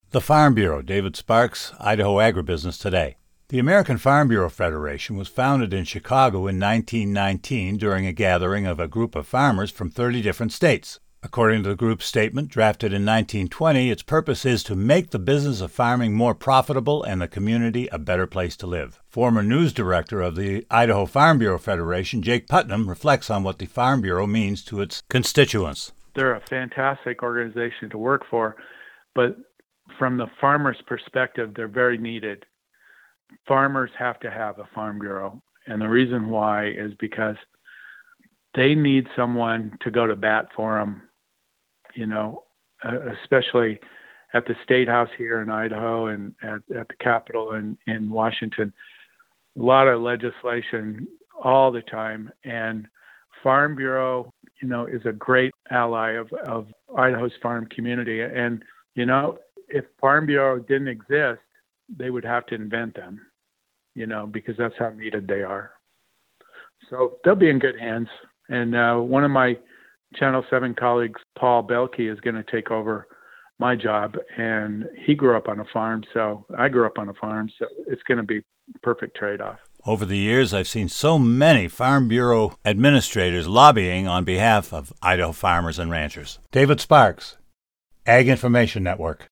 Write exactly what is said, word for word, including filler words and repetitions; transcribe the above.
The Farm Bureau, David Sparks, Idaho Agribusiness Today. The American Farm Bureau Federation was founded in Chicago in nineteen nineteen during a gathering of a group of farmers from thirty different states. According to the group's statement, drafted in nineteen twenty, its purpose is to make the business of farming more profitable and the community a better place to live. Former news director of the Idaho Farm Bureau Federation, Jake Putnam, reflects on what the Farm Bureau means to its constituents. They're a fantastic organization to work for, but from the farmer's perspective, they're very needed. Farmers have to have a Farm Bureau, and the reason why is because they need someone to go to bat for them, you know, uh, especially at the State House here in Idaho and at, at the Capitol in, in Washington. A lot of legislation all the time, and Farm Bureau, you know, is a great ally of, of Idaho's farm community. And, you know, if Farm Bureau didn't exist, they would have to invent them, you know, because that's how needed they are. So they'll be in good hands. And uh, one of my Channel seven colleagues, Paul Belke, is going to take over my job. And he grew up on a farm, so I grew up on a farm. So it's going to be a perfect trade-off. Over the years, I've seen so many Farm Bureau administrators lobbying on behalf of Idaho farmers and ranchers. David Sparks, Ag Information Network.